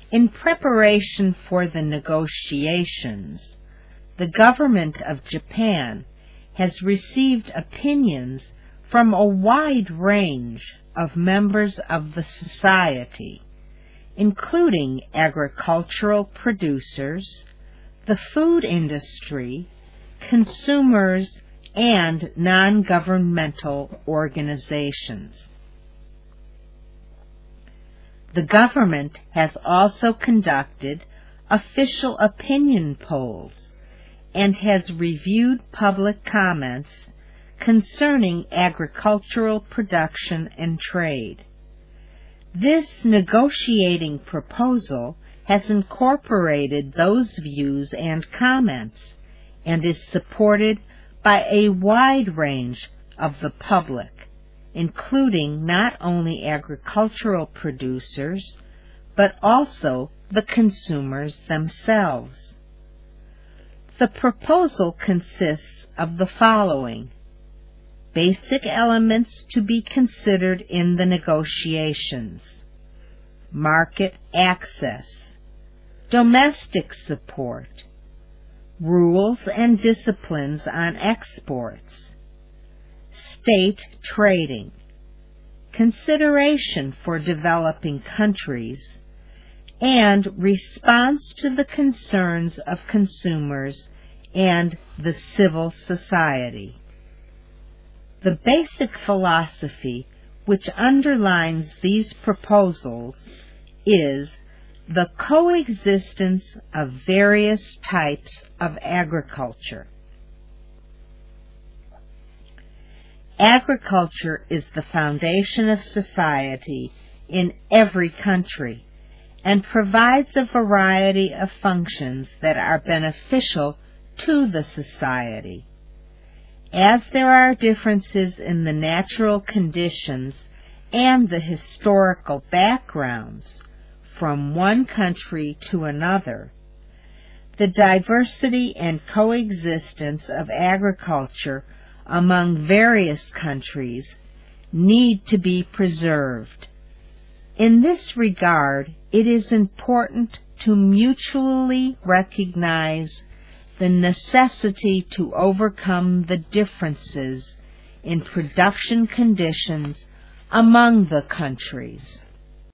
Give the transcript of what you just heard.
In preparation for the negotiations, the government of Japan has received opinions from a wide range of members of the society, including agricultural producers, the food industry, consumers, and non-governmental organizations. The government has also conducted official opinion polls and has reviewed public comments concerning agricultural production and trade. This negotiating proposal has incorporated those views and comments and is supported by a wide range of the public, including not only agricultural producers, but also the consumers themselves. The proposal consists of the following: basic elements to be considered in the negotiations: market access, domestic support, rules and disciplines on exports, state trading, consideration for developing countries, and response to the concerns of consumers and the civil society. The basic philosophy which underlines these proposals is the coexistence of various types of agriculture. Agriculture is the foundation of society in every country and provides a variety of functions that are beneficial to the society. As there are differences in the natural conditions and the historical backgrounds from one country to another, the diversity and coexistence of agriculture among various countries need to be preserved. In this regard, it is important to mutually recognize the necessity to overcome the differences in production conditions among the countries.